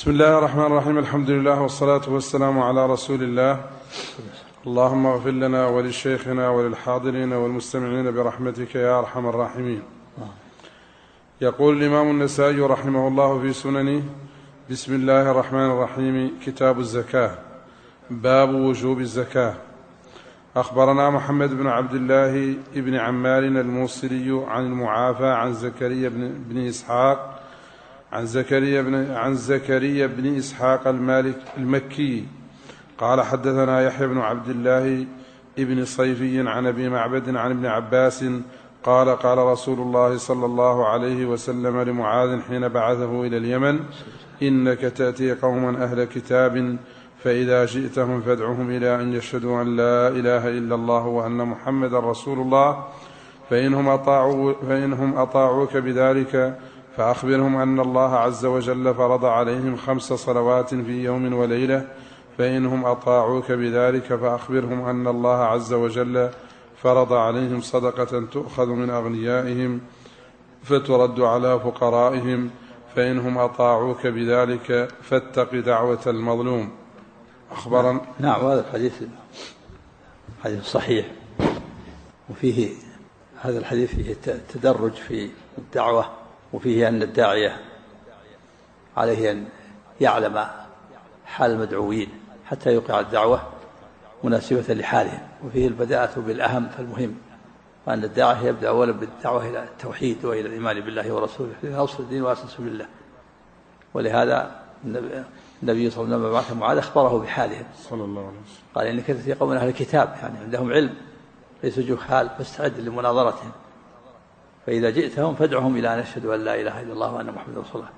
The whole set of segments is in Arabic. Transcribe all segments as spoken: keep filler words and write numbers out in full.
بسم الله الرحمن الرحيم. الحمد لله والصلاة والسلام على رسول الله. اللهم اغفر لنا ولشيخنا وللحاضرين والمستمعين برحمتك يا أرحم الراحمين. يقول الإمام النسائي رحمه الله في سننه: بسم الله الرحمن الرحيم. كتاب الزكاة. باب وجوب الزكاة. أخبرنا محمد بن عبد الله بن عمار الموصلي عن المعافى عن زكريا بن إسحاق عن زكريا بن, عن زكريا بن إسحاق المالك المكي قال: حدثنا يحيى بن عبد الله بن صيفي عن أبي معبد عن ابن عباس قال: قال رسول الله صلى الله عليه وسلم لمعاذ حين بعثه إلى اليمن: إنك تأتي قوما أهل كتاب فإذا جئتهم فادعهم إلى أن يشهدوا أن لا إله إلا الله وأن محمد رسول الله، فإنهم, أطاعوا فإنهم أطاعوك بذلك فأخبرهم أن الله عز وجل فرض عليهم خمس صلوات في يوم وليلة، فإنهم أطاعوك بذلك فأخبرهم أن الله عز وجل فرض عليهم صدقة تؤخذ من أغنيائهم فترد على فقرائهم، فإنهم أطاعوك بذلك فاتق دعوة المظلوم. أخبرنا. نعم. وهذا الحديث حديث صحيح، وفيه هذا الحديث فيه تدرج في الدعوة، وفيه أن الداعية عليه أن يعلم حال المدعوين حتى يوقع الدعوة مناسبة لحالهم، وفيه البداءة بالأهم فالمهم، وأن الداعية يبدأ أولا بالدعوة إلى التوحيد وإلى الإيمان بالله ورسوله في أصل الدين وأساس بالله. ولهذا النبي صلى الله عليه وسلم بعث معاذ أخبره بحالهم صلى الله عليه وسلم، قال: إنك تأتي قوم أهل الكتاب، يعني عندهم علم ليسوا جهال، فاستعد لمناظرتهم، فإذا جئتهم فادعهم إلى أن يشهدوا أن لا إله إلا الله وأن محمد رسول الله.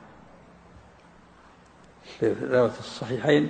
في رواية الصحيحين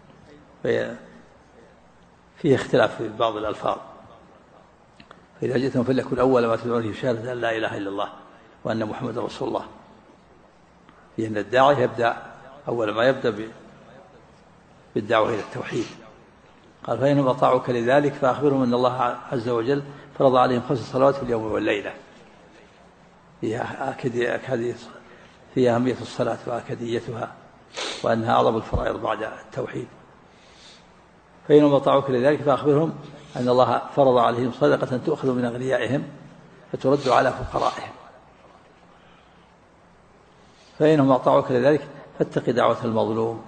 فيه اختلاف في بعض الألفاظ: فإذا جئتهم فليكن أول ما تدعون شهادة أن لا إله إلا الله وأن محمد رسول الله. فيه أن الداعي يبدأ أول ما يبدأ بالدعوة إلى التوحيد. قال: فإنهم أطاعوك لذلك فأخبرهم أن الله عز وجل فرض عليهم خمس صلوات في اليوم والليلة، فيها أكدية فيها أهمية الصلاة وأكديتها، وأنها أعظم الفرائض بعد التوحيد. فإنهم أطاعوك لذلك فأخبرهم أن الله فرض عليهم صدقة تؤخذ من أغنيائهم فترد على فقرائهم، فإنهم أطاعوك لذلك فاتق دعوة المظلوم.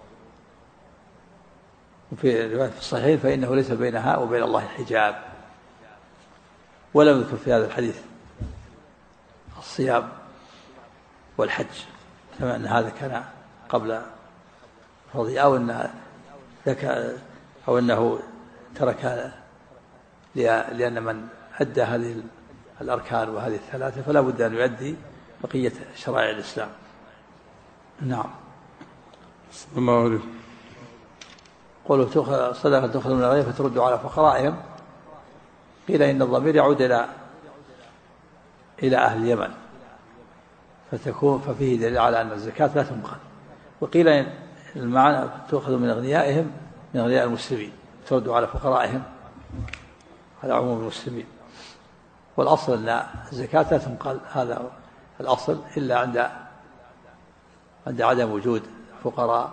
وفي رواية في الصحيحين: فإنه ليس بينها وبين الله حجاب. ولم يذكر في هذا الحديث الصيام والحج، كما أن هذا كان قبل فرضه، أو أنه أو أنه ترك لأن من أدى هذه الأركان وهذه الثلاثة فلا بد أن يؤدي بقية شرائع الإسلام. نعم. صلى الله عليه. قولوا صدقة تأخذ من الغنيائهم فترد على فقرائهم، قيل إن الضمير يعود إلى إلى أهل اليمن، فتكون ففيه دليل على أن الزكاة لا تنقل. وقيل إن المعنى تأخذ من أغنيائهم من أغنياء المسلمين ترد على فقرائهم على عموم المسلمين. والأصل أن الزكاة لا تنقل، هذا الأصل، إلا عند عند عدم وجود فقراء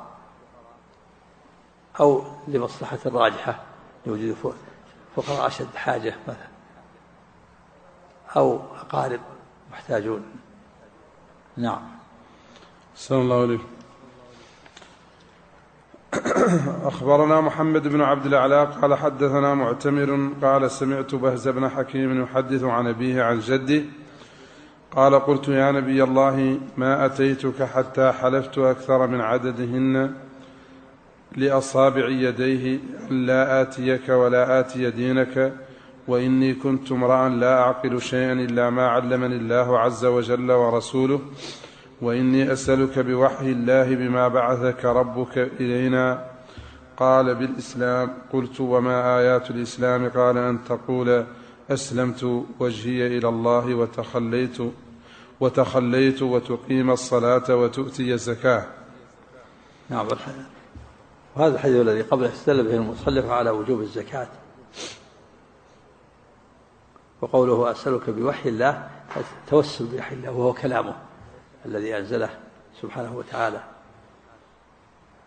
أو لمصلحة راجحة لوجود فقراء أشد حاجة مثلا، أو أقارب محتاجون. نعم. صلى الله عليه. أخبرنا محمد بن عبد الأعلى قال: حدثنا معتمر قال: سمعت بهز بن حكيم يحدث عن أبيه عن جده قال: قلت يا نبي الله ما أتيتك حتى حلفت أكثر من عددهن لأصابع يديه لا آتيك ولا آتي دينك، وإني كنت امرأ لا أعقل شيئا إلا ما علمني الله عز وجل ورسوله، وإني أسألك بوحي الله بما بعثك ربك إلينا. قال: بالإسلام. قلت: وما آيات الإسلام؟ قال: أن تقول أسلمت وجهي إلى الله وتخليت وتخليت وتقيم الصلاة وتؤتي الزكاة. نعم. وهذا الحديث الذي قبله استدل به المصنف على وجوب الزكاة. وقوله أسألك بوحي الله توسل بوحي الله، وهو كلامه الذي أنزله سبحانه وتعالى،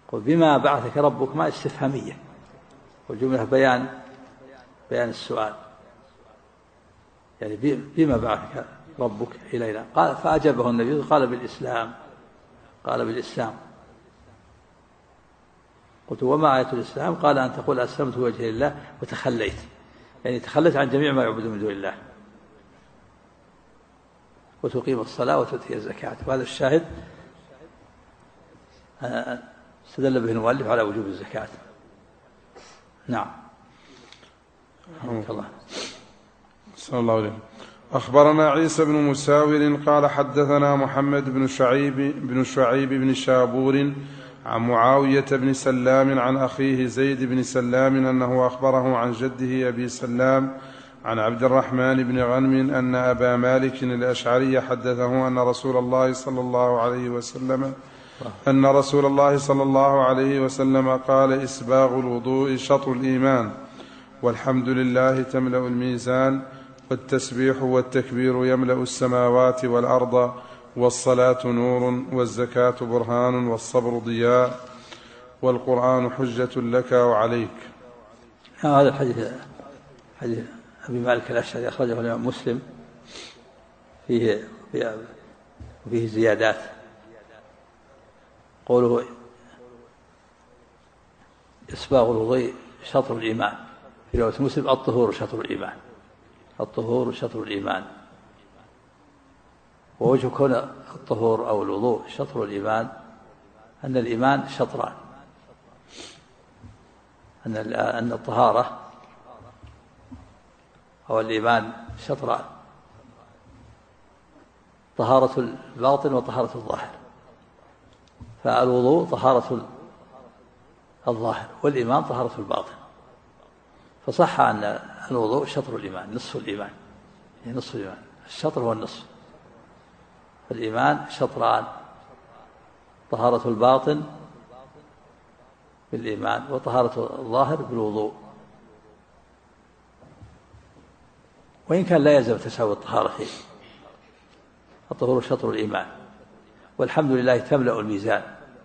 قل بما بعثك ربك ما استفهامية، والجملة بيان بيان السؤال، يعني بما بعثك ربك إلينا. قال فأجابه النبي قال بالإسلام، قال بالإسلام. قلت وما آية الإسلام؟ قال أن تقول أسلمت وجه لله وتخليت، يعني تخليت عن جميع ما يعبد من دون الله، وتقيم الصلاة وتؤتي الزكاة. وهذا الشاهد استدل به المؤلف على وجوب الزكاة. نعم. الله صلى الله عليه. أخبرنا عيسى بن مساور قال حدثنا محمد بن شعيب بن شعيب بن شابور عن معاوية بن سلام عن أخيه زيد بن سلام أنه أخبره عن جده أبي سلام عن عبد الرحمن بن غنم أن أبا مالك الأشعري حدثه أن رسول الله صلى الله عليه وسلم أن رسول الله صلى الله عليه وسلم قال إسباغ الوضوء شطر الإيمان، والحمد لله تملأ الميزان، والتسبيح والتكبير يملأ السماوات والأرض، والصلاة نور، والزكاة برهان، والصبر ضياء، والقرآن حجة لك وعليك. هذا الحديث حديث أبي مالك الأشعري أخرجه الإمام مسلم، فيه فيه زيادات. قوله إسباغ الوضوء شطر الإيمان، في رواية مسلم الطهور شطر الإيمان، الطهور شطر الإيمان. ووجه كون الطهور أو الوضوء شطر الإيمان أن الإيمان شطران، أن أن الطهارة أو الإيمان شطران، طهارة الباطن وطهارة الظاهر. فالوضوء طهارة الظاهر، والإيمان طهارة الباطن. فصح أن الوضوء شطر الإيمان، نصف الإيمان، يعني نصف الإيمان، الشطر هو النصف. الإيمان شطران، طهارة الباطن بالإيمان وطهارة الظاهر بالوضوء. وإن كان لا يلزم تساوي الطهارة فيه، الطهور شطر الإيمان، والحمد لله تملأ الميزان،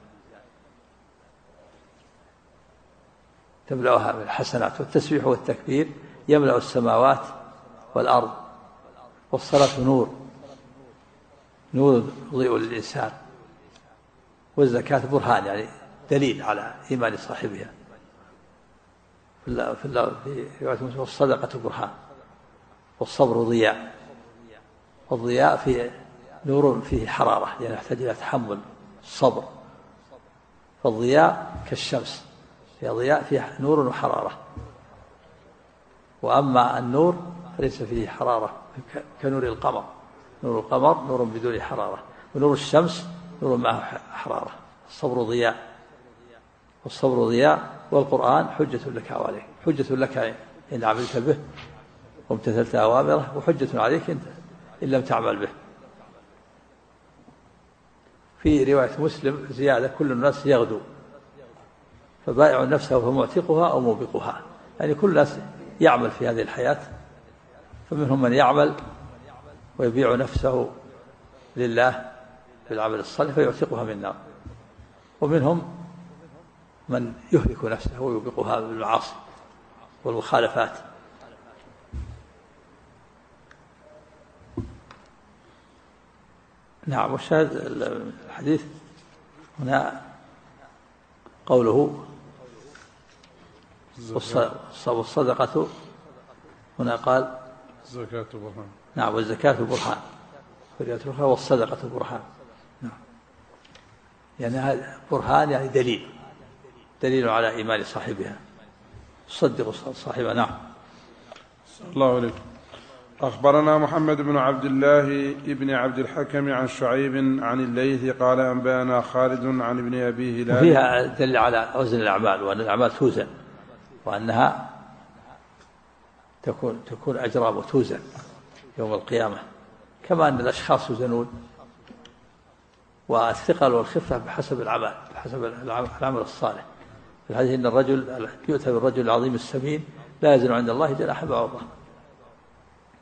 تملأها بالحسنات، والتسبيح والتكبير يملأ السماوات والأرض، والصلاة نور، نور يضيء للإنسان، والزكاة برهان، يعني دليل على إيمان صاحبها. في الله في الله في رواية مسلم والصدقة برهان، والصبر ضياء، والضياء فيه نور فيه حرارة، يعني يحتاج إلى تحمل الصبر. فالضياء كالشمس، فيها ضياء فيه نور وحرارة. وأما النور فليس فيه حرارة كنور القمر، نور القمر نور بدون حرارة، ونور الشمس نور معه حرارة. الصبر ضياء، والصبر ضياء، والقرآن حجة لك وعليك، حجة لك إن عملت به وامتثلت أوامره، وحجة عليك إن لم تعمل به. في رواية مسلم زيادة كل الناس يغدو، فبائع نفسه فمعتقها أو موبقها، يعني كل الناس يعمل في هذه الحياة، فمنهم من يعمل ويبيع نفسه لله بالعمل الصالح فيعتقها من النار، ومنهم من يهلك نفسه ويوبقها بالمعاصي والمخالفات. نعم. والشاهد الحديث هنا قوله والصدقة، هنا قال الزكاة برهان. نعم، والزكاة برهان، والصدقة برهان. نعم، يعني هذا برهان يعني دليل، دليل على إيمان صاحبها، صدق صاحبها. نعم. صلى الله عليه. أخبرنا محمد بن عبد الله ابن عبد الحكم عن شعيب عن الليث قال أنبأنا خالد عن ابن أبي هلال. فيها دل على وزن الأعمال، وأن الأعمال توزن، وأنها تكون تكون أجرام وتوزن يوم القيامة، كما أن الأشخاص يوزنون، والثقل والخفة بحسب العمل، بحسب العمل الصالح. في الحديث إن الرجل يؤتى بالرجل العظيم السمين لا يزن عند الله جناح بعوضة.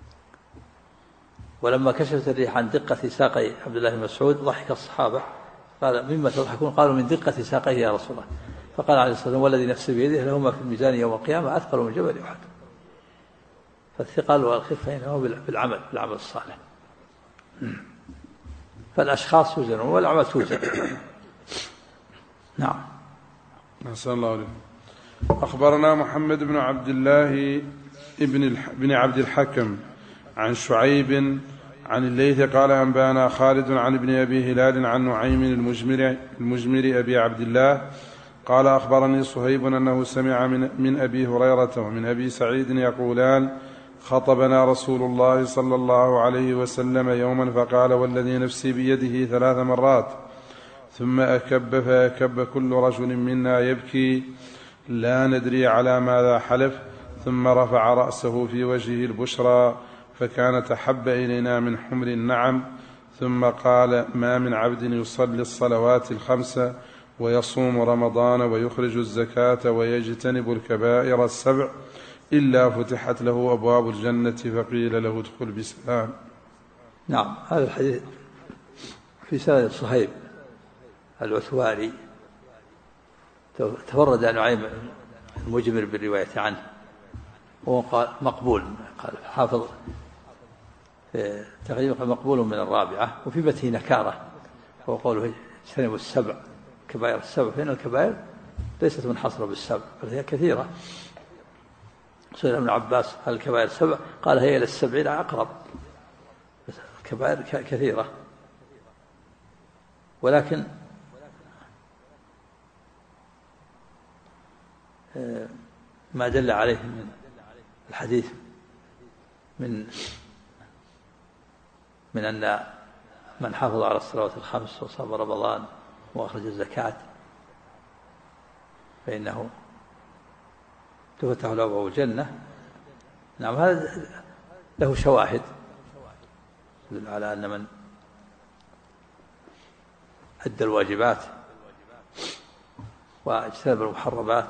ولما كشفت الريح عن دقة ساقي عبد الله بن مسعود ضحك الصحابة قال مما تضحكون؟ قالوا من دقة ساقيه يا رسول الله. فقال عليه الصلاة والسلام والذي نفسي بيده لهما في الميزان يوم القيامة أثقل من جبل أحد. فالثقل والخفة هنا هو بالعمل بالعمل الصالح. فالأشخاص يوزنون والأعمال توزن. نعم. أحسن الله عليكم. أخبرنا محمد بن عبد الله ابن بن عبد الحكم عن شعيب عن الليث قال أنبانا خالد عن ابن أبي هلال عن نعيم المجمر, المجمر أبي عبد الله قال أخبرني صهيب أنه سمع من, من أبي هريرة ومن أبي سعيد يقولان خطبنا رسول الله صلى الله عليه وسلم يوما فقال والذي نفسي بيده ثلاث مرات ثم أكب فأكب كل رجل منا يبكي لا ندري على ماذا حلف ثم رفع رأسه في وجهه البشرى فكانت أحب إلينا من حمر النعم ثم قال ما من عبد يصلي الصلوات الخمس ويصوم رمضان ويخرج الزكاة ويجتنب الكبائر السبع إلا فتحت له أبواب الجنة فقيل له ادخل بسلام. نعم. هذا الحديث في سند صهيب العثواري تفرد نعيم المجمر بالرواية عنه وهو قال مقبول، قال حافظ تقريبا مقبول من الرابعة، وفي بته نكارة هو قوله اجتنبوا السبع كبائر السبع، فإن الكبائر ليست منحصرة بالسبع بل هي كثيرة. سئل ابن عباس هل الكبائر سبع؟ قال هي إلى السبعين أقرب، الكبائر كثيرة، ولكن ما دل عليه من الحديث من من أن من حافظ على الصلوات الخمس وصام رمضان وأخرج الزكاة فإنه تفتح له أبواب الجنة. نعم. هذا له شواهد تدل على أن من أدى الواجبات واجتنب المحرمات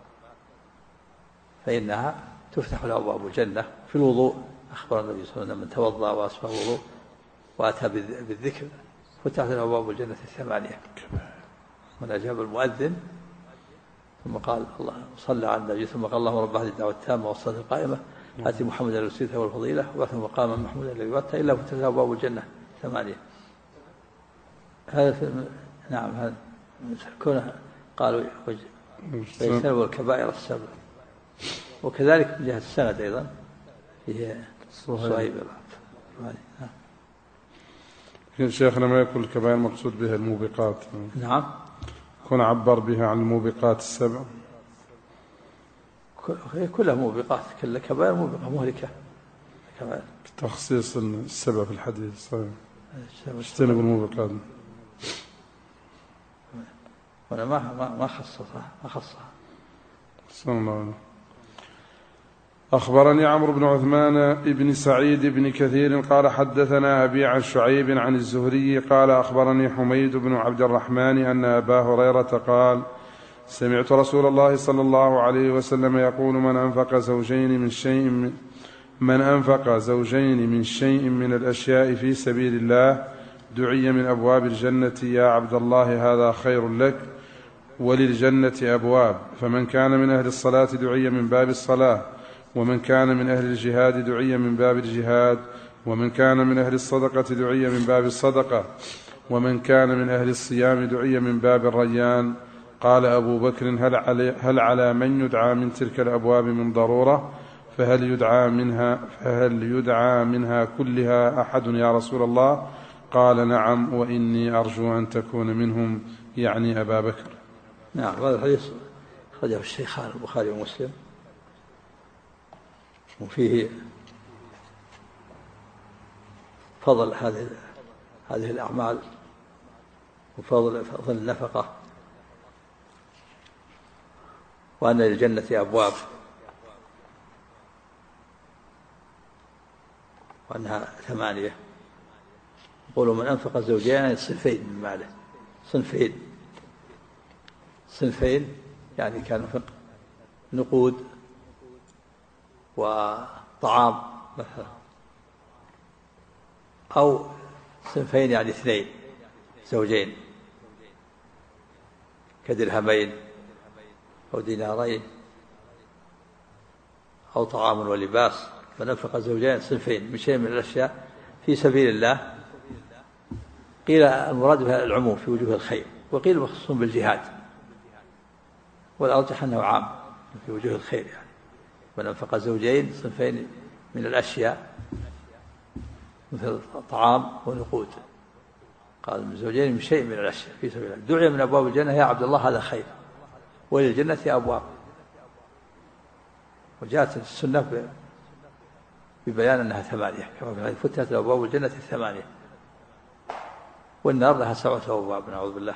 فإنها تفتح له أبواب الجنة. في الوضوء أخبر النبي صلى الله عليه وسلم من توضأ وأسبغ الوضوء وأتى بالذكر فتحت له أبواب الجنة الثمانية. من أجاب المؤذن ثم قال الله صلى على النبي ثم قال اللهم رب هذه الدعوة التامة والصلاة القائمة آتي محمدا الوسيلة والفضيلة وبعثه مقاما محمودا الذي وعدته إلا فتحت له أبواب الجنة ثمانية. هذا في نعم هذا كونه قالوا ويجتنبوا الكبائر السبع. وكذلك من جهة السند أيضا هي صهيب. شيخنا ما يقول الكبائر مقصود بها الموبقات. نعم. كون عبر بها عن الموبقات السبع هي كلها موبقات، كل كبائر موبقة مهلكة كبائر. تخصيص السبع في الحديث صحيح. اجتنبوا الموبقات. وأنا ما ما ما خصصها ما خصها. صلى الله عليه وسلم. أخبرني عمرو بن عثمان ابن سعيد بن كثير قال حدثنا أبي عن شعيب عن الزهري قال أخبرني حميد بن عبد الرحمن أن أبا هريرة قال سمعت رسول الله صلى الله عليه وسلم يقول من أنفق زوجين من شيء من, من أنفق زوجين من شيء من الأشياء في سبيل الله دعي من أبواب الجنة يا عبد الله هذا خير لك وللجنة أبواب، فمن كان من أهل الصلاة دعي من باب الصلاة، ومن كان من أهل الجهاد دعي من باب الجهاد، ومن كان من أهل الصدقة دعي من باب الصدقة، ومن كان من أهل الصيام دعي من باب الريان. قال أبو بكر هل على, هل على من يدعى من تلك الأبواب من ضرورة؟ فهل يدعى منها, فهل يدعى منها كلها أحد يا رسول الله؟ قال نعم وإني أرجو أن تكون منهم، يعني أبا بكر. نعم. هذا الحديث خرجه الشيخان البخاري ومسلم، وفيه فضل هذه هذه الأعمال وفضل فضل النفقة، وأن للجنة أبواب، وأنها ثمانية. يقولوا من أنفق زوجين صنفين من ماله، صنفين صنفين يعني كان أنفق نقود وطعام مثلا، أو صنفين يعني اثنين زوجين كدرهمين أو دينارين أو طعام ولباس، فنفق زوجين صنفين من شيء من الأشياء في سبيل الله. قيل المراد بها العموم في وجوه الخير، وقيل مخصوص بالجهاد، والأرجح أنه عام في وجوه الخير، يعني ونفق زوجين صنفين من الأشياء مثل الطعام ونقود. قال من زوجين من شيء من الأشياء في سبيل الله. دعي من أبواب الجنة يا عبد الله هذا خير، وللجنة أبواب. وجاءت السنة ببيان أنها ثمانية، كما فتحت أبواب الجنة الثمانية، والنار لها سبعة أبواب نعوذ بالله.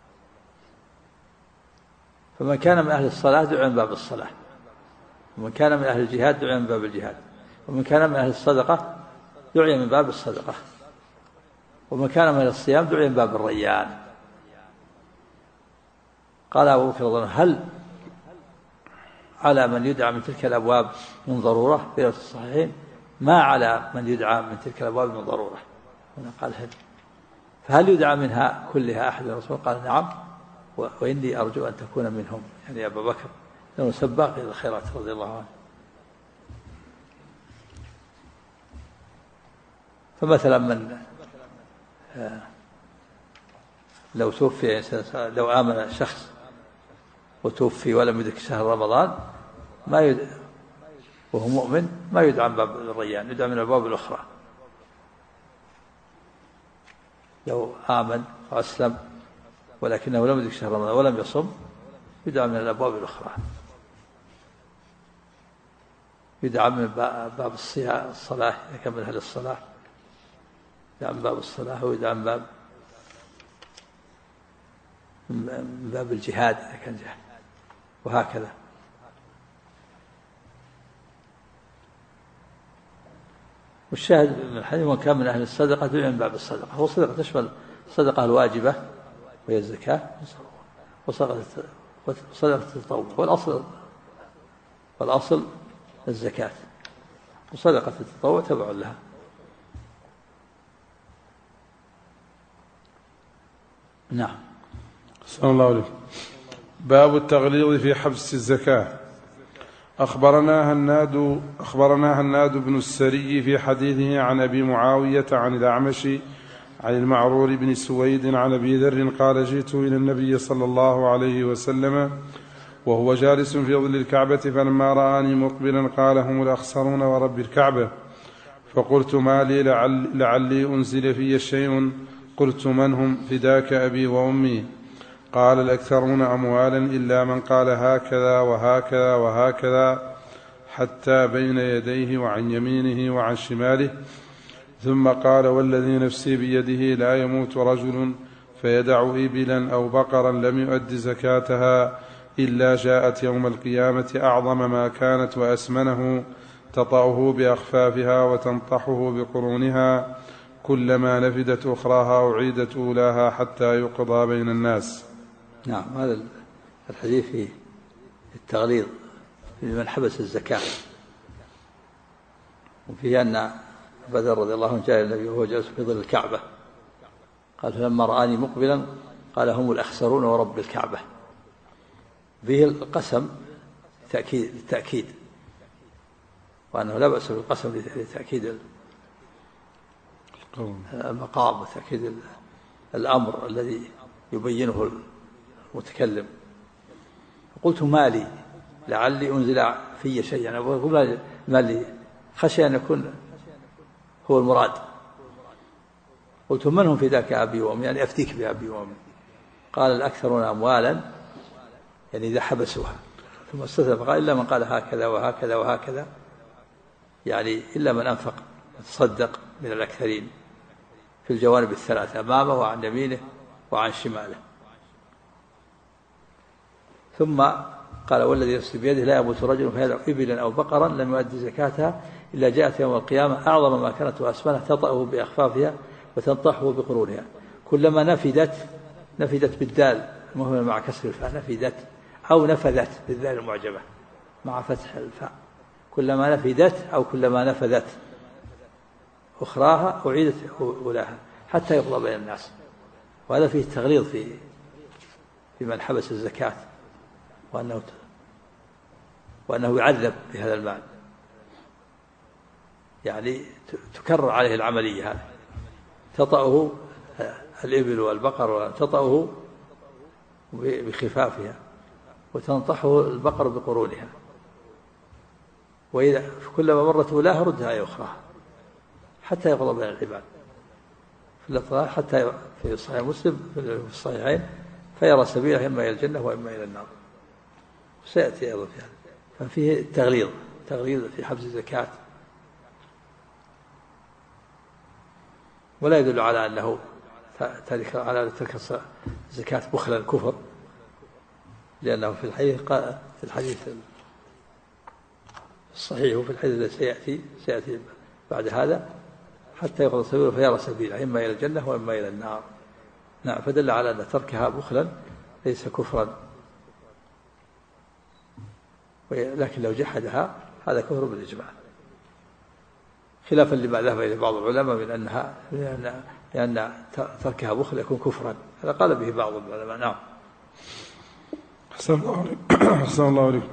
فمن كان من أهل الصلاة دعي من باب الصلاة، ومن كان من أهل الجهاد دعي من باب الجهاد، ومن كان من أهل الصدقة دعي من باب الصدقة، ومن كان من أهل الصيام دعي من باب الريان. قال أبو بكر رضي الله عنه هل على من يدعى من تلك الأبواب من ضرورة؟ في الصحيحين ما على من يدعى من تلك الأبواب من ضرورة. هنا قال هل فهل يدعى منها كلها أحد الرسول؟ قال نعم، وإني أرجو أن تكون منهم، يعني أبا بكر لأنه سباق إلى الخيرات رضي الله عنه. فمثلا من لو توفي لو آمن شخص وتوفي ولم يدرك شهر رمضان ما يد... وهو مؤمن ما يدعى من باب الريان، يدعى من الأبواب الأخرى. لو آمن وأسلم ولكنه لم يدرك شهر رمضان ولم يصم يدعى من الأبواب الأخرى، يدعى من باب الصلاة إذا كان من أهل الصلاة، يدعى من باب الصلاة، ويدعى من باب من باب الجهاد إذا كان جهاد، وهكذا. والشاهد من الحديث من كان من أهل الصدقة دعي من باب الصدقة. هو الصدقة تشمل الصدقة الواجبة وهي الزكاة، وصدقة التطوع، والأصل والأصل الزكاة، وصدقة التطوع تبع لها. نعم. صلى الله عليه. باب التغليظ في حبس الزكاة. أخبرنا هناد أخبرنا هناد بن السري في حديثه عن أبي معاوية عن الأعمش عن المعرور بن سويد عن أبي ذر قال جئت إلى النبي صلى الله عليه وسلم وهو جالس في ظل الكعبة، فلما رآني مقبلا قال هم الأخسرون ورب الكعبة. فقلت ما لي لعل لعلي أنزل في شيء. قلت من هم؟ فداك أبي وأمي. قال الأكثرون أموالا إلا من قال هكذا وهكذا وهكذا حتى بين يديه وعن يمينه وعن شماله، ثم قال والذي نفسي بيده لا يموت رجل فيدع إبلا أو بقرا لم يؤد زكاتها إلا جاءت يوم القيامة أعظم ما كانت وأسمنه تطأه بأخفافها وتنطحه بقرونها، كلما نفدت أخراها أعيدت أولاها حتى يقضى بين الناس. نعم. هذا الحديث في التغليظ لمن حبس الزكاة، وفيه أن بدر رضي الله عنه جاء النبي وهو جالس في ظل الكعبة، قال فلما رآني مقبلا قال هم الأخسرون ورب الكعبة. به القسم للتأكيد, للتأكيد وأنه لا بأس بالقسم لتأكيد المقام وتأكيد الأمر الذي يبينه المتكلم. قلت ما لي لعلي أنزل في شيء، يعني أقول ما لي خشي أن يكون هو المراد. قلت من هم فداك أبي وأمي، يعني أفتيك بأبي وأمي. قال الأكثرون أموالا، يعني إذا حبسوها. ثم استثنى فقال إلا من قال هكذا وهكذا وهكذا، يعني إلا من أنفق تصدق من الأكثرين في الجوانب الثلاثة أمامه وعن يمينه وعن شماله. ثم قال والذي نفسي بيده لا يموت رجل فيدع إبلا أو بقرا لم يؤدي زكاتها إلا جاءت يوم القيامة أعظم ما كانت وأسمنها تطأه بأخفافها وتنطحه بقرونها، كلما نفدت نفدت بالدال مهمل مع كسر الفاء نفدت، أو نفذت بالذال المعجبة مع فتح الفاء، كلما نفدت أو كلما نفذت أخراها أعيدت أولاها حتى يقضى بين الناس. وهذا فيه التغليظ في بمن حبس الزكاة وأنه وأنه يعذب بهذا المال، يعني تكرر عليه العملية هذه، تطأه الإبل والبقر تطأه بخفافها وتنطحه البقر بقرونها، وإذا كلما مرت أولاها ردها أي أخرى حتى يقضى بين العباد. في اللفظ حتى في صحيح مسلم في الصحيحين فيرى سبيله إما إلى الجنة وإما إلى النار، سيأتي أيضا في هذا. ففيه التغليظ تغليظ في حبس الزكاة، ولا يدل على أنه على ترك الزكاة بخلا كفر، لأنه في الحديث قال في الحديث الصحيح وفي الحديث الذي سيأتي سيأتي بعد هذا حتى يقضى سبيله فيرى سبيله إما إلى الجنة وإما إلى النار. نعم، فدل على أن تركها بخلا ليس كفرا، لكن لو جحدها هذا كفر بالإجماع، خلافا لما ذهب إليه بعض العلماء من أنها لأن, لأن تركها بخل يكون كفرا، هذا قال به بعض العلماء. نعم. أحسن الله عليكم.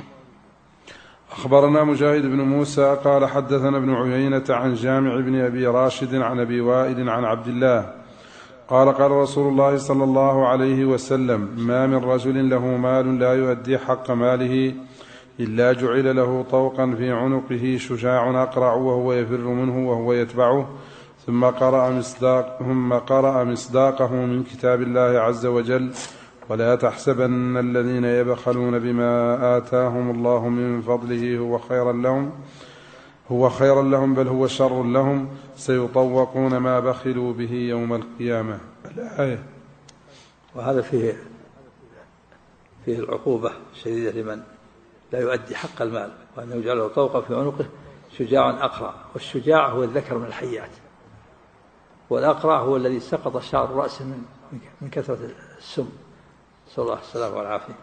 أخبرنا مجاهد بن موسى قال حدثنا ابن عيينة عن جامع بن أبي راشد عن أبي وائل عن عبد الله قال قال رسول الله صلى الله عليه وسلم: ما من رجل له مال لا يؤدي حق ماله إلا جعل له طوقا في عنقه شجاع أقرع وهو يفر منه وهو يتبعه، ثم قرأ مصداق ثم قرأ مصداقه من كتاب الله عز وجل: ولا تحسبن الذين يبخلون بما آتاهم الله من فضله هو خيرا لهم هو خيرا لهم بل هو شر لهم، سيطوقون ما بخلوا به يوم القيامة. الآية. وهذا فيه فيه العقوبة الشديدة لمن لا يؤدي حق المال، وأنه يجعله طوقا في عنقه شجاع أقرع، والشجاع هو الذكر من الحيات، والأقرع هو الذي سقط شعر رأسه من من كثرة السم، نسأل الله السلامة والعافية.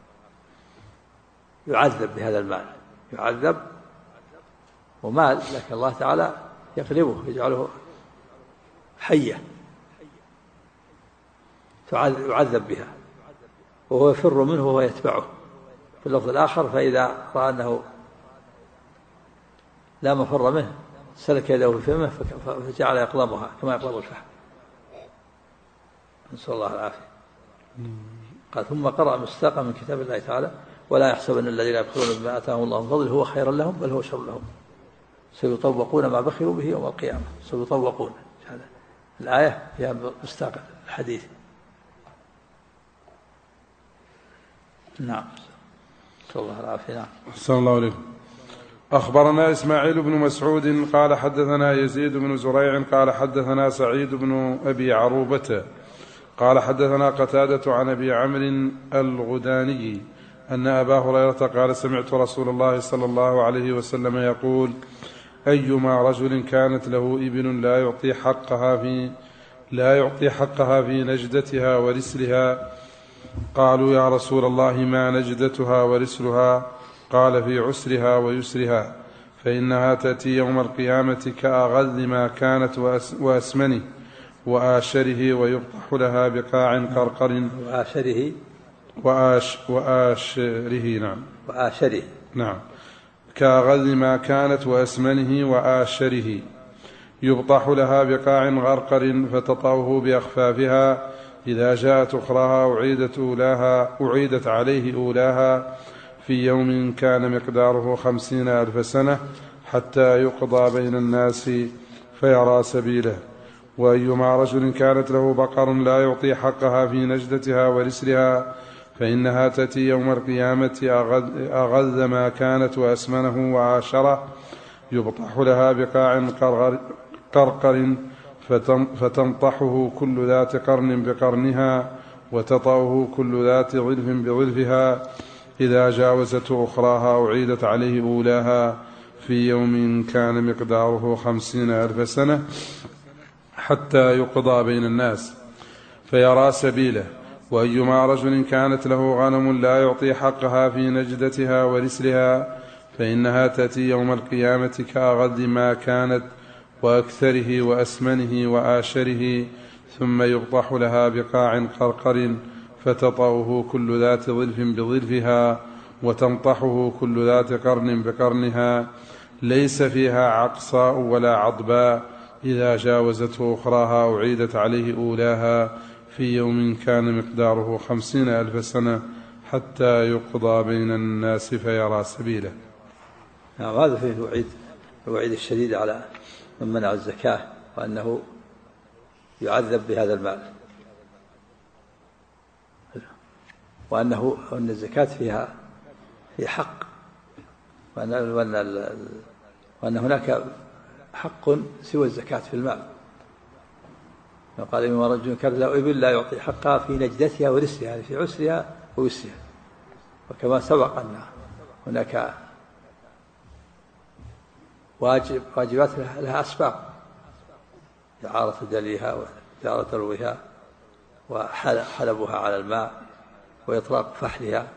يعذب بهذا المال، يعذب ومال، لكن الله تعالى يقلبه يجعله حية يعذب بها، وهو يفر منه وهو يتبعه. في اللفظ الآخر: فإذا رأى أنه لا مفر منه سلك يده في فمه فجعل يقلمها كما يقلم الفحم، نسأل الله العافية. قال: ثم قرأ مصداقا من كتاب الله تعالى: ولا يحسبن الذين يبخلون بما آتاهم الله من فضله هو خيرا لهم بل هو شر لهم، سيطوقون ما بخلوا به يوم القيامة. سيطوقون، هذا الآية فيها مصداق الحديث. نعم، نسأل الله العافية. نعم. أحسن الله عليكم. أخبرنا إسماعيل بن مسعود قال حدثنا يزيد بن زريع قال حدثنا سعيد بن أبي عروبة قال حدثنا قتادة عن أبي عمرو الغداني أن أبا هريرة قال: سمعت رسول الله صلى الله عليه وسلم يقول: أيما رجل كانت له إبل لا يعطي حقها في لا يعطي حقها في نجدتها ورسلها. قالوا: يا رسول الله ما نجدتها ورسلها؟ قال: في عسرها ويسرها، فإنها تأتي يوم القيامة كأغذ ما كانت وأسمنه وآشره، ويبطح لها بقاع قرقر وآشره وآش وآشره نعم وآشره نعم كأغذ ما كانت وأسمنه وآشره، يبطح لها بقاع غرقر فتطأه بأخفافها، إذا جاءت أخراها أعيدت أولاها أعيدت عليه أولاها في يوم كان مقداره خمسين ألف سنة حتى يقضى بين الناس فيرى سبيله. وأيما رجل كانت له بقر لا يعطي حقها في نجدتها ورسلها فإنها تأتي يوم القيامة أغذ ما كانت وأسمنه وعاشره، يبطح لها بقاع قرقر فتنطحه كل ذات قرن بقرنها، وتطأه كل ذات ظلف بظلفها، إذا جاوزت أخراها أعيدت عليه أولاها في يوم كان مقداره خمسين ألف سنة حتى يقضى بين الناس فيرى سبيله. وأيما رجل كانت له غنم لا يعطي حقها في نجدتها ورسلها فإنها تأتي يوم القيامة كأغذ ما كانت وأكثره وأسمنه وآشره، ثم يبطح لها بقاع قرقر فتطأه كل ذات ظلف بظلفها وتنطحه كل ذات قرن بقرنها، ليس فيها عقصاء ولا عضباء، إذا جاوزته أخراها أعيدت عليه أولاها، في يوم كان مقداره خمسين ألف سنة، حتى يقضى بين الناس فيرى سبيله. نعم، هذا فيه الوعيد الوعيد الشديد على من منع الزكاة، وأنه يعذب بهذا المال، وأنه أن الزكاة فيها في حق، وأن, وأن, وأن هناك حق سوى الزكاة في المال. وقال إنما رجل كان له إبل لا يعطي حقها في نجدتها ورسلها، يعني في عسرها ويسرها. وكما سبق أن هناك واجب واجبات لها أسباب، إعارة دليها وإعارة دلوها وحلبها على الماء وإطلاق فحلها.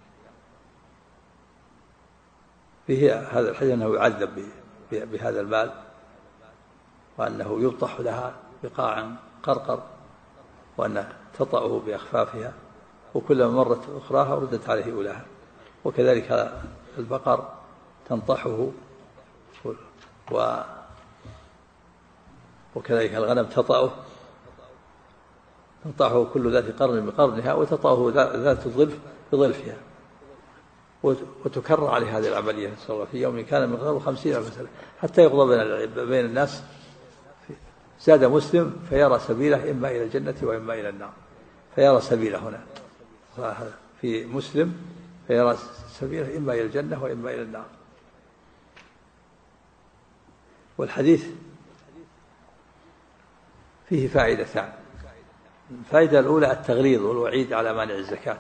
فيه هذا الحديث أنه يعذب بهذا المال، وأنه يبطح لها بقاع قرقر، وأن تطأه بأخفافها، وكلما مرت أخراها ردت عليه أولاها. وكذلك البقر تنطحه، و وكذلك الغنم تطأه تنطحه كل ذات قرن بقرنها، وتطأه ذات الظلف بظلفها، وتكرر عليه هذه العملية نسأل الله في يوم كان مقداره خمسين ألف سنة، حتى يقضى بين الناس. زاد مسلم فيرى سبيله إما إلى الجنة وإما إلى النار، فيرى سبيله هنا في مسلم، فيرى سبيله إما إلى الجنة وإما إلى النار. والحديث فيه فائدتان. الفائدة الأولى التغليظ والوعيد على مانع الزكاة،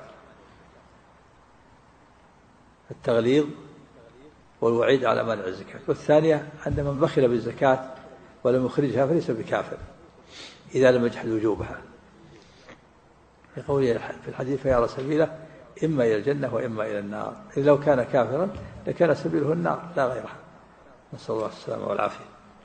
التغليظ والوعيد على مانع الزكاة. والثانية أن من بخل بالزكاة ولم يخرجها فليس بكافر إذا لم يجحد وجوبها، يقول في الحديث فيرى سبيله إما إلى الجنة وإما إلى النار. إذ لو كان كافرا لكان سبيله النار لا غيرها، نسأل الله السلامة والعافية.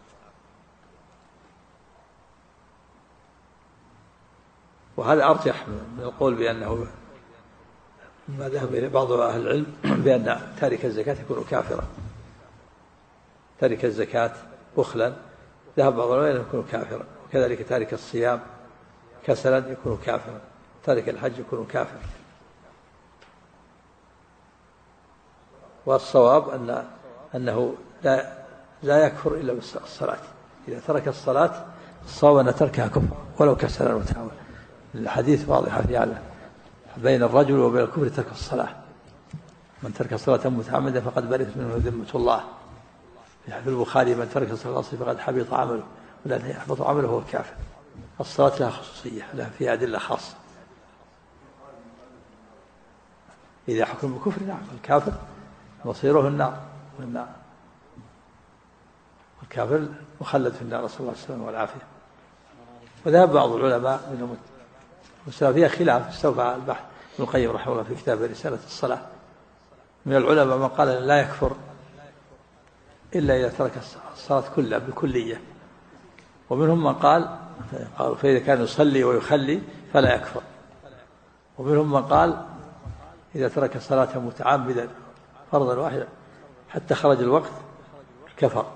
وهذا أرجح من القول بأنه ما ذهب إلى بعض أهل العلم بأن تارك الزكاة يكون كافرا، تارك الزكاة بخلا ذهب بعض العلماء يكون كافرا، وكذلك تارك الصيام كسلا يكون كافرا، تارك الحج يكون كافرا. والصواب أن أنه لا لا يكفر إلا بالصلاة، إذا ترك الصلاة الصواب أن تركها كفر ولو كسلا وتعاون. الحديث واضح في هذا بين الرجل وبين الكفر ترك الصلاة، من ترك الصلاة متعمدا فقد برئت منه ذمة الله. في البخاري من ترك الصلاة فقد حبط عمله، والذي يحبط عمله هو الكافر. الصلاة لها خصوصية، لها فيها أدلة خاصة. إذا حكم بكفر نعم الكافر مصيره النار، والنار الكافر مخلد في النار، نسأل الله السلامة والعافية. وذهب بعض العلماء من المسألة فيها خلاف، استوفى البحث ابن القيم رحمه الله في كتاب رسالة الصلاة. من العلماء من قال لا يكفر إلا إذا ترك الصلاة كلها بالكلية، ومنهم من قال قالوا فإذا كان يصلي ويخلي فلا يكفر، ومنهم من قال إذا ترك الصلاة متعمدا فرضا واحدا حتى خرج الوقت كفر،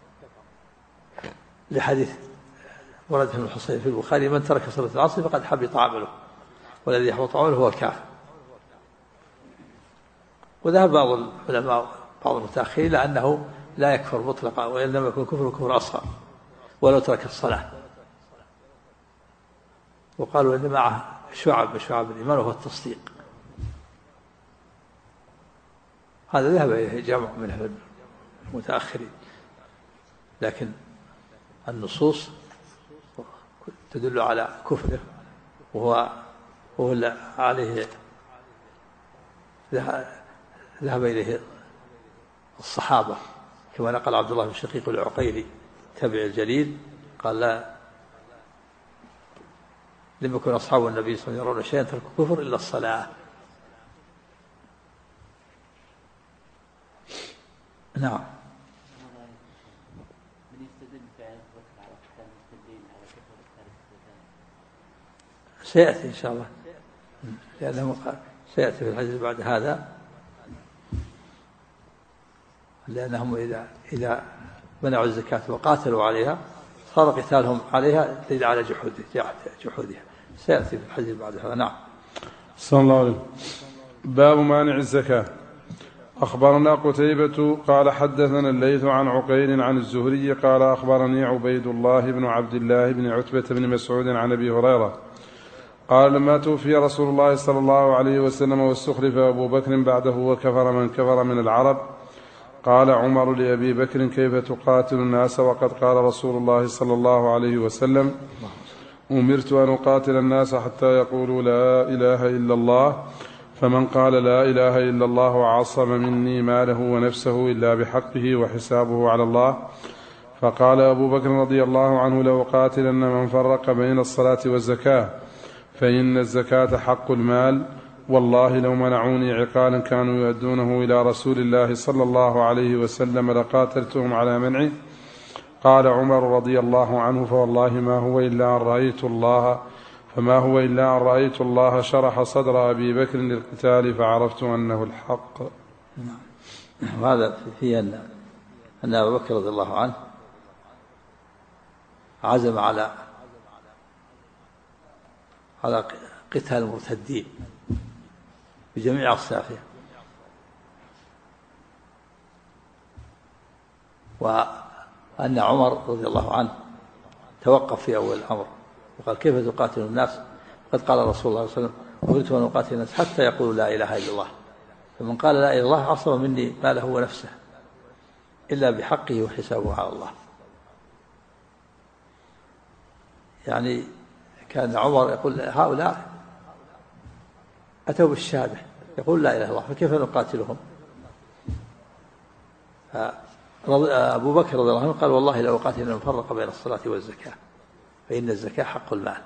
لحديث ورد بن الحصين في البخاري من ترك صلاة العصر فقد حبط عمله، والذي يحبط عمله هو الكافر. وذهب بعض العلماء بعض المتأخرين إلى أنه لا يكفر مطلقا، وإنما يكون كفر كفر أصغر ولو ترك الصلاة. وقالوا إن معه شعب من شعب الإيمان وهو التصديق. هذا ذهب إليه جمع من المتأخرين، لكن النصوص تدل على كفره، وهو وهو عليه ذهب إليه الصحابة، كما نقل عبد الله بن شقيق العقيلي تبع الجليل قال لا لم يكن أصحاب النبي صلى الله عليه وسلم يرون شيئا تركوا كفر إلا الصلاة. نعم. سيأتي إن شاء الله. لأنه سيأتي في الحديث بعد هذا، لأنهم إذا إذا منعوا الزكاة وقاتلوا عليها صار قتالهم عليها دليل على جحودها، سيأتي في الحديث بعد هذا. نعم. صلى الله عليه. باب مانع الزكاة. أخبرنا قتيبة قال حدثنا الليث عن عقيل عن الزهري قال أخبرني عبيد الله بن عبد الله بن عتبة بن مسعود عن أبي هريرة قال لما توفي رسول الله صلى الله عليه وسلم واستخلف أبو بكر بعده وكفر من كفر من العرب قال عمر لأبي بكر كيف تقاتل الناس وقد قال رسول الله صلى الله عليه وسلم أمرت أن أقاتل الناس حتى يقولوا لا إله إلا الله فمن قال لا إله إلا الله عصم مني ماله ونفسه إلا بحقه وحسابه على الله. فقال أبو بكر رضي الله عنه لو قاتلن من فرق بين الصلاة والزكاة فإن الزكاة حق المال والله لو منعوني عقالا كانوا يؤدونه إلى رسول الله صلى الله عليه وسلم لقاتلتهم على منعه. قال عمر رضي الله عنه فوالله ما هو إلا أن رأيت الله فما هو إلا أن رأيت الله شرح صدر أبي بكر للقتال فعرفت أنه الحق. وهذا فيه أن أن أبا بكر رضي الله عنه عزم على على قتال المرتدين بجميع أصنافهم، وأن عمر رضي الله عنه توقف في أول الأمر وقال كيف تقاتل الناس وقد قال رسول الله صلى الله عليه وسلم أمرت أن أقاتل الناس حتى يقولوا لا إله إلا الله فمن قال لا إله إلا الله عصم مني ماله ونفسه إلا بحقه وحسابه على الله. يعني كان عمر يقول هؤلاء أتوا بالشهادة يقول لا إله إلا الله فكيف نقاتلهم؟ أبو بكر رضي الله عنه قال والله لو قاتل من فرق بين الصلاة والزكاة فإن الزكاة حق المال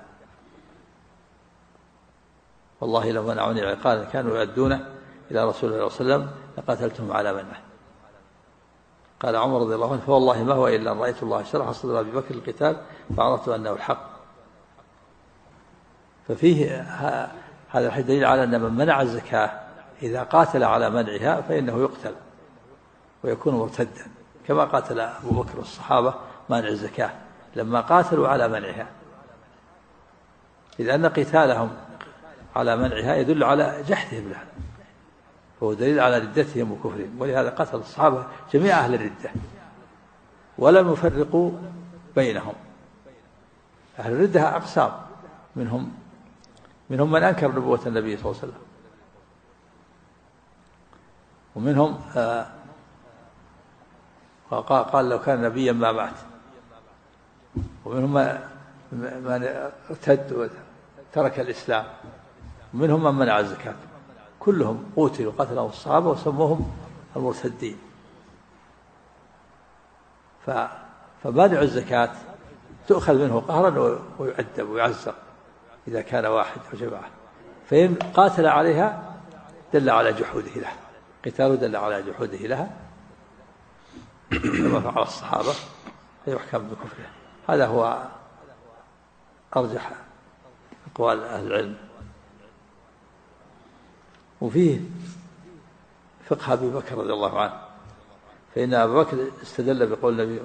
والله لو منعوني عقالا كانوا يؤدونه إلى رسول الله صلى الله عليه وسلم لقاتلتهم على منعه. قال عمر رضي الله عنه فوالله ما هو إلا أن رأيت الله شرح صدر أبي بكر القتال فعرفت أنه الحق. ففيه هذا الحديث دليل على أن من منع الزكاة إذا قاتل على منعها فإنه يقتل ويكون مرتدا كما قاتل أبو بكر والصحابة مانع الزكاة لما قاتلوا على منعها، إذ أن قتالهم على منعها يدل على جحدهم لها وهو دليل على ردتهم وكفرهم، ولهذا قتل الصحابة جميع أهل الردة ولم يفرقوا بينهم. أهل الردة أقسام، منهم منهم من أنكر نبوة النبي صلى الله عليه وسلم، ومنهم آه قال لو كان نبيا ما مات، ومنهم من ارتد وترك الإسلام، ومنهم من منع الزكاة. كلهم قتلوا قتلهم الصحابة وسموهم المرتدين. فمانع الزكاة تؤخذ منه قهرا ويؤدب ويعزر إذا كان واحد أو جماعة، فإن قاتل عليها دل على جحوده لها، قتاله دل على جحوده لها كما فعل الصحابة فيحكم بكفره. هذا هو أرجح أقوال أهل العلم. وفيه فقه أبي بكر رضي الله عنه، فإن أبا بكر استدل بقول النبي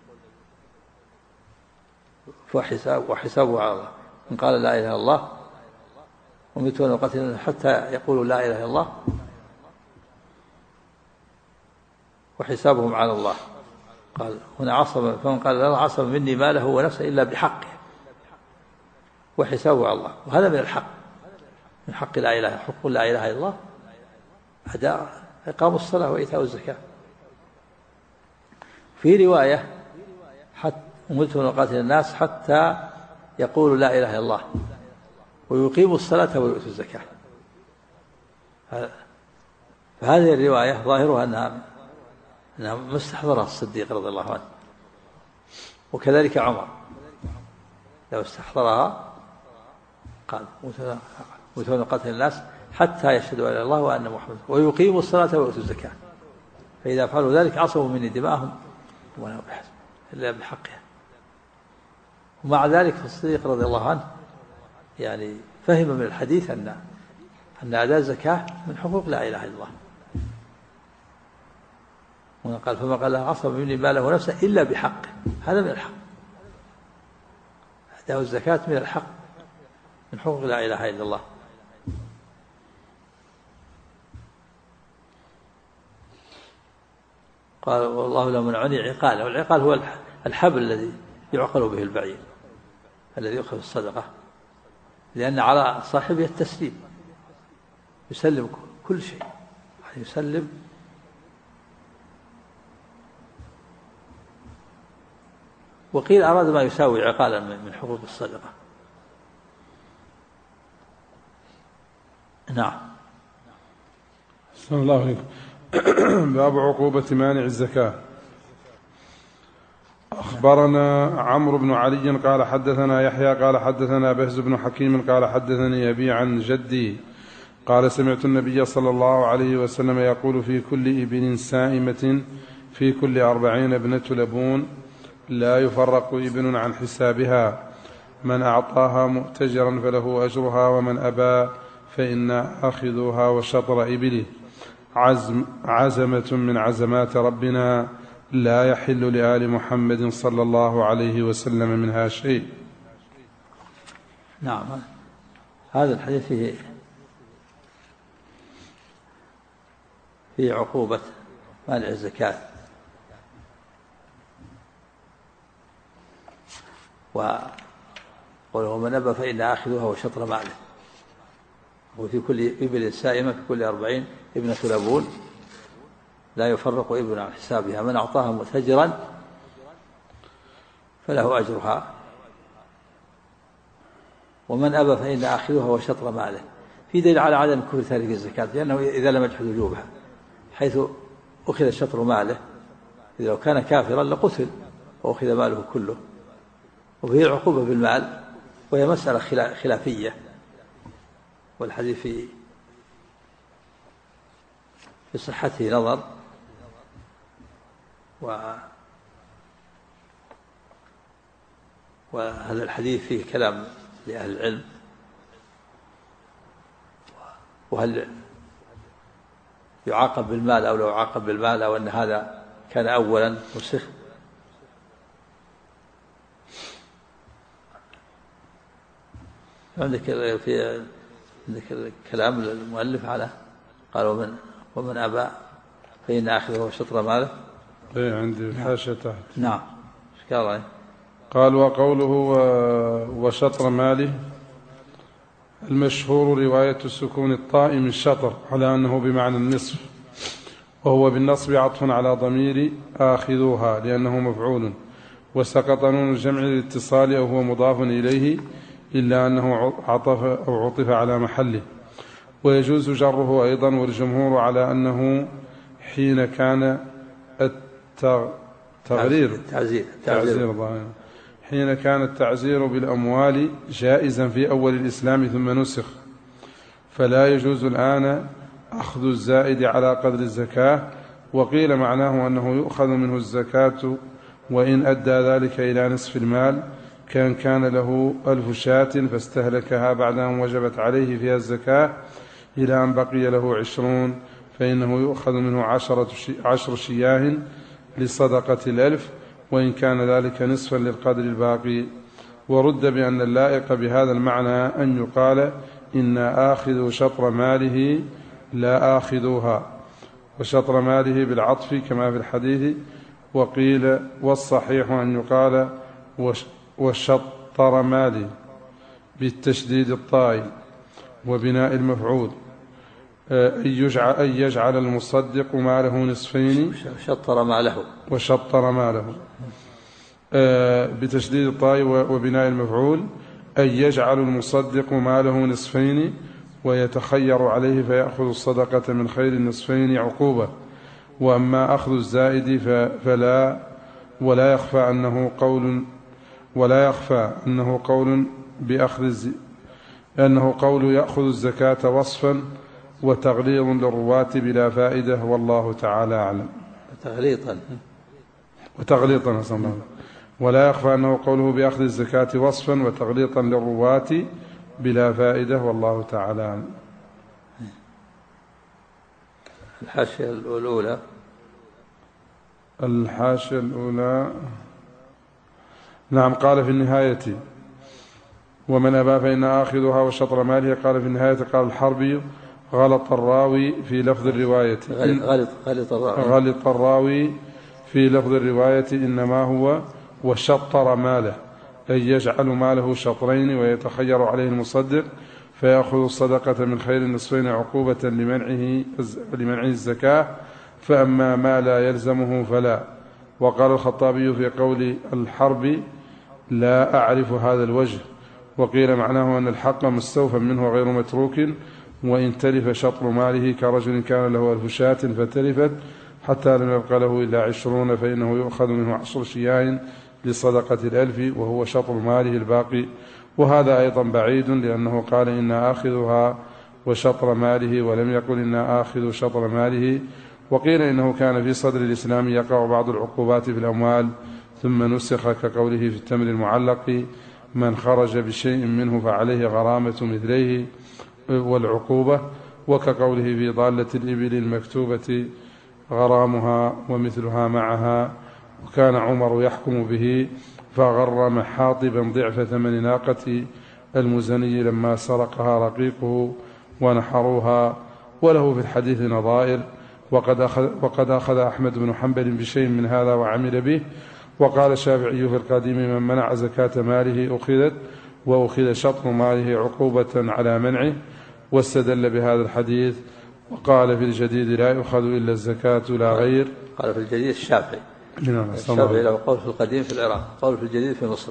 وحساب وحسابه على الله من قال لا إله إلا الله أمرت أن أقاتل حتى يقولوا لا إله إلا الله وحسابهم على الله. قال هنا عصم فمن قال لا عصم مني ماله ونفسه إلا بحقه وحسابه على الله، وهذا من الحق، من حق لا إله حق لا إله إلا الله أداء إقام الصلاة وإيتاء الزكاة. في رواية حتى أمرت أن أقاتل الناس حتى يقولوا لا إله إلا الله ويقيموا الصلاة ويؤتوا الزكاة. فهذه الرواية ظاهرها أنها أنها ما استحضرها الصديق رضي الله عنه، وكذلك عمر لو استحضرها قال أمرت أن أقاتل الناس حتى يشهدوا أن لا إله إلا الله وأن محمد ويقيموا الصلاة ويؤتوا الزكاة، فإذا فعلوا ذلك عصموا مني دماءهم ولا بحسب إلا بحقها. ومع ذلك الصديق رضي الله عنه يعني فهم من الحديث أن أن أداء الزكاة من حقوق لا إله إلا الله. قال فما قال له عصم مني ماله ونفسه إلا بحقه، هذا من الحق. أداء الزكاة من الحق، من حقوق لا إله إلا الله. قال والله لو منعني عقاله، والعقال هو الحبل الذي يعقل به البعير الذي يؤخذ الصدقة، لأن على صاحبه التسليم، يسلم كل شيء، يسلم وقيل أراد ما يساوي عقالا من حقوق الصدقة. نعم. أحسن الله عليكم. باب عقوبة مانع الزكاة. أخبرنا عمرو بن علي قال حدثنا يحيى قال حدثنا بهز بن حكيم قال حدثني أبي عن جدي قال سمعت النبي صلى الله عليه وسلم يقول في كل إبل سائمة في كل أربعين ابنة لبون لا يفرق ابن عن حسابها، من أعطاها مؤتجرا فله أجرها ومن أبى فإن آخذها وشطر إبله. عزم عزمة من عزمات ربنا لا يحل لآل محمد صلى الله عليه وسلم منها شيء. نعم. هذا الحديث فيه في عقوبة مانع الزكاة، وقوله من أبى فإن آخذها وشطر ماله. وفي كل إبل سائمة في كل أربعين ابنة لبون لا يفرق ابن عن حسابها، من أعطاها مؤتجرا فله أجرها ومن أبى فإن آخذها وشطر ماله. في دليل على عدم كفر تارك الزكاة، لأنه إذا لم يجحد وجوبها، حيث أخذ شطر ماله، إذا لو كان كافرا لقتل وأخذ ماله كله. وفيه العقوبة بالمال، وهي مسألة خلافية، والحديث في في صحته نظر، و وهذا الحديث فيه كلام لأهل العلم، وهل يعاقب بالمال أو لو يعاقب بالمال، أو أن هذا كان أولا وسخ. عندك في عندك كلام المؤلف على قال ومن ومن أبى فإن آخذه شطر ماله. إيه عندي الحاشية تحت. نعم. إيش قال؟ قال وقوله وشطر ماله المشهور رواية السكون الطاء من شطر على أنه بمعنى النصف، وهو بالنصب عطف على ضمير آخذوها لأنه مفعول، وسقط نون الجمع للاتصال أو هو مضاف إليه إلا أنه عطف أو عطف على محله. ويجوز جره أيضا، والجمهور على أنه حين كان التغرير التعزير, التعزير حين كان التعزير بالأموال جائزا في أول الإسلام ثم نسخ، فلا يجوز الآن أخذ الزائد على قدر الزكاة. وقيل معناه أنه يؤخذ منه الزكاة وإن أدى ذلك إلى نصف المال، كان كان له ألف شاة فاستهلكها بعد أن وجبت عليه فيها الزكاة إلى أن بقي له عشرون، فإنه يؤخذ منه عشرة عشر شياه لصدقة الألف، وإن كان ذلك نصفا للقدر الباقي. ورد بأن اللائق بهذا المعنى أن يقال إن آخذ شطر ماله لا آخذوها، وشطر ماله بالعطف كما في الحديث. وقيل والصحيح أن يقال وشطر ماله بالتشديد الطاء وبناء المفعول، أن يجعل, أن يجعل المصدق ماله نصفين شطر ماله وشطر ماله بتشديد الطاء وبناء المفعول، أن يجعل المصدق ماله نصفين ويتخير عليه فيأخذ الصدقة من خير النصفين عقوبة. وأما أخذ الزائد فلا ولا يخفى أنه قول ولا يخفى أنه قول بأخذ الز... أنه قول يأخذ الزكاة وصفا وتغليظ للرواة بلا فائدة، والله تعالى أعلم. تغليطا وتغليطا نسأل الله. ولا يخفى أنه قوله بأخذ الزكاة وصفا وتغليطا للرواة بلا فائدة، والله تعالى أعلم. الحاشية الأولى الحاشية الأولى نعم قال في النهاية ومن أبى فإن آخذها وشطر ماله. قال في النهاية قال الحربي غلط الراوي في لفظ الرواية غلط غلط الراوي غلط الراوي في لفظ الرواية إنما هو وشطر ماله أي يجعل ماله شطرين ويتخير عليه المصدق فيأخذ الصدقة من خير النصفين عقوبة لمنعه لمنعه الزكاة فأما ما لا يلزمه فلا. وقال الخطابي في قول الحرب لا أعرف هذا الوجه وقيل معناه أن الحق مستوفى منه غير متروك وإن تلف شطر ماله كرجل كان له ألف شاة فتلفت حتى لم يبق له إلا عشرون فإنه يؤخذ منه عشر شياه لصدقة الألف وهو شطر ماله الباقي. وهذا أيضا بعيد لأنه قال إن آخذها وشطر ماله ولم يقل إن آخذ شطر ماله. وقيل إنه كان في صدر الإسلام يقع بعض العقوبات في الأموال ثم نسخ كقوله في التمر المعلق من خرج بشيء منه فعليه غرامة مثليه والعقوبة وكقوله في ضالة الإبل المكتوبة غرامها ومثلها معها. وكان عمر يحكم به فغرم حاطبا ضعف ثمن ناقة المزني لما سرقها رقيقه ونحروها. وله في الحديث نظائر وقد أخذ, وقد أخذ أحمد بن حنبل بشيء من هذا وعمل به. وقال الشافعي في القديم من منع زكاة ماله أخذت وأخذ شطر ماله عقوبة على منعه واستدل بهذا الحديث. وقال في الجديد لا يؤخذ إلا الزكاة لا غير. قال في الجديد الشافعي نعم الشافعي له قول في القديم في العراق قول في الجديد في مصر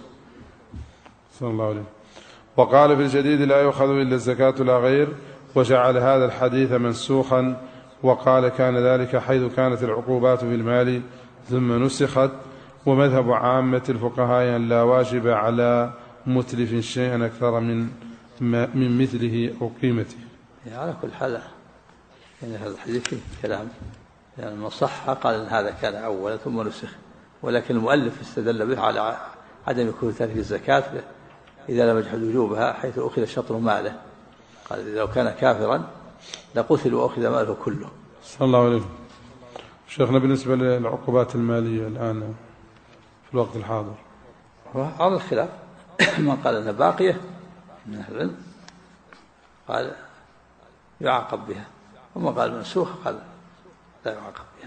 صلى الله عليه. وقال في الجديد لا يؤخذ إلا الزكاة لا غير وجعل هذا الحديث منسوخا. وقال كان ذلك حيث كانت العقوبات في المال ثم نسخت. ومذهب عامة الفقهاء أن لا واجب على متلف شيئا أكثر من من مثله أو قيمته. يعني على كل حال يعني هذا الحديث فيه كلام يعني المصحة قال أن هذا كان أولا ثم نسخ ولكن المؤلف استدل به على عدم يكون تارك الزكاة إذا لم يجحد وجوبها حيث أخذ شطر ماله. قال لو كان كافرا لقتل وأخذ ماله كله. صلى الله عليه. شيخنا بالنسبة للعقوبات المالية الآن في الوقت الحاضر على الخلاف من قال أنها باقية من أهل العلم قال يعاقب بها ومن قال منسوخة قال لا يعاقب بها.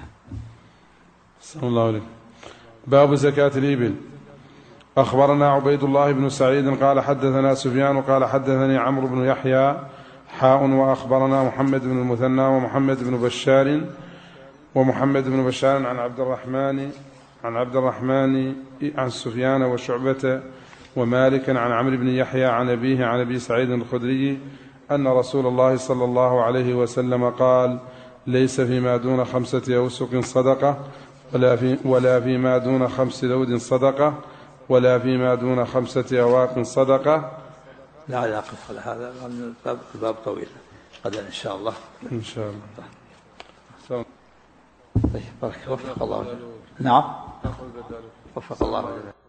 صلى الله عليه. باب زكاة الإبل. أخبرنا عبيد الله بن سعيد قال حدثنا سفيان قال حدثني عمرو بن يحيى حاء وأخبرنا محمد بن المثنى ومحمد بن بشار ومحمد بن بشار عن عبد الرحمن عن عبد الرحمن عن سفيان وشعبة ومالك عن عمرو بن يحيى عن أبيه عن أبي سعيد الخدري أن رسول الله صلى الله عليه وسلم قال ليس فيما دون خمسة أوسق صدقة ولا, في ولا فيما دون خمس ذود صدقة ولا فيما دون خمسة أواق صدقة. لا يقف على هذا الباب, الباب طويل غدا إن شاء الله. إن شاء الله. طيب بارك وفق الله. نعم وفق الله.